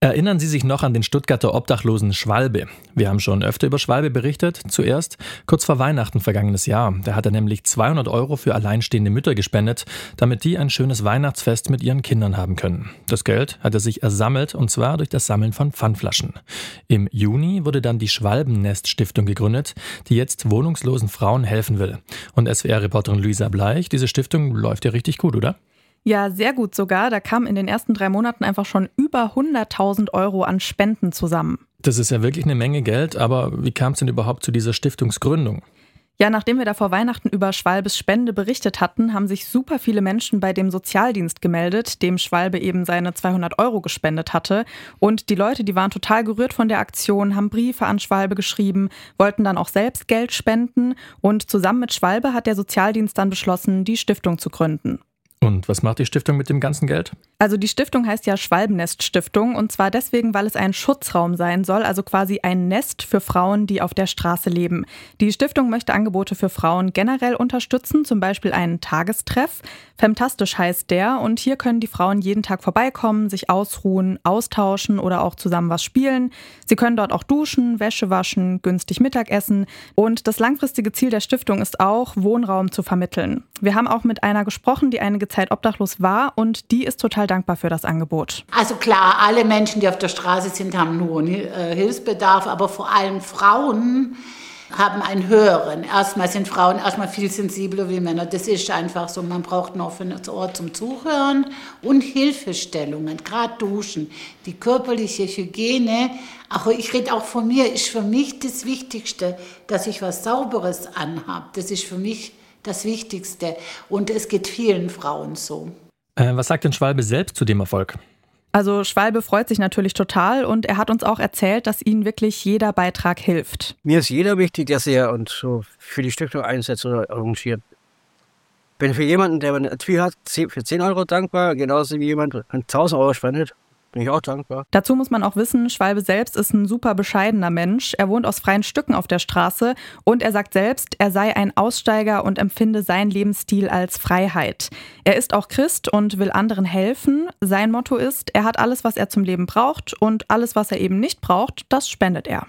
Erinnern Sie sich noch an den Stuttgarter Obdachlosen Schwalbe? Wir haben schon öfter über Schwalbe berichtet. Zuerst kurz vor Weihnachten vergangenes Jahr. Da hat er nämlich 200 € für alleinstehende Mütter gespendet, damit die ein schönes Weihnachtsfest mit ihren Kindern haben können. Das Geld hat er sich ersammelt, und zwar durch das Sammeln von Pfandflaschen. Im Juni wurde dann die Schwalbennest-Stiftung gegründet, die jetzt wohnungslosen Frauen helfen will. Und SWR-Reporterin Luisa Bleich, diese Stiftung läuft ja richtig gut, oder? Ja, sehr gut sogar. Da kamen in den ersten 3 Monaten einfach schon über 100.000 € an Spenden zusammen. Das ist ja wirklich eine Menge Geld, aber wie kam es denn überhaupt zu dieser Stiftungsgründung? Ja, nachdem wir da vor Weihnachten über Schwalbes Spende berichtet hatten, haben sich super viele Menschen bei dem Sozialdienst gemeldet, dem Schwalbe eben seine 200 € gespendet hatte. Und die Leute, die waren total gerührt von der Aktion, haben Briefe an Schwalbe geschrieben, wollten dann auch selbst Geld spenden. Und zusammen mit Schwalbe hat der Sozialdienst dann beschlossen, die Stiftung zu gründen. Und was macht die Stiftung mit dem ganzen Geld? Also die Stiftung heißt ja Schwalbennest-Stiftung, und zwar deswegen, weil es ein Schutzraum sein soll, also quasi ein Nest für Frauen, die auf der Straße leben. Die Stiftung möchte Angebote für Frauen generell unterstützen, zum Beispiel einen Tagestreff. Femtastisch heißt der, und hier können die Frauen jeden Tag vorbeikommen, sich ausruhen, austauschen oder auch zusammen was spielen. Sie können dort auch duschen, Wäsche waschen, günstig Mittagessen, und das langfristige Ziel der Stiftung ist auch, Wohnraum zu vermitteln. Wir haben auch mit einer gesprochen, die einige Zeit obdachlos war, und die ist total dankbar für das Angebot. Also klar, alle Menschen, die auf der Straße sind, haben nur einen Hilfsbedarf, aber vor allem Frauen haben einen höheren. Erstmal sind Frauen viel sensibler wie Männer. Das ist einfach so. Man braucht noch einen Ort zum Zuhören und Hilfestellungen, gerade Duschen. Die körperliche Hygiene, aber ich rede auch von mir, ist für mich das Wichtigste, dass ich was Sauberes anhabe. Das ist für mich das Wichtigste. Und es geht vielen Frauen so. Was sagt denn Schwalbe selbst zu dem Erfolg? Also Schwalbe freut sich natürlich total, und er hat uns auch erzählt, dass ihnen wirklich jeder Beitrag hilft. Mir ist jeder wichtig, der sich und so für die Stiftung einsetzt oder arrangiert. Bin für jemanden, der ein viel hat, für 10 € dankbar, genauso wie jemand 1.000 € spendet. Bin ich auch dankbar. Dazu muss man auch wissen, Schwalbe selbst ist ein super bescheidener Mensch. Er wohnt aus freien Stücken auf der Straße, und er sagt selbst, er sei ein Aussteiger und empfinde seinen Lebensstil als Freiheit. Er ist auch Christ und will anderen helfen. Sein Motto ist, er hat alles, was er zum Leben braucht, und alles, was er eben nicht braucht, das spendet er.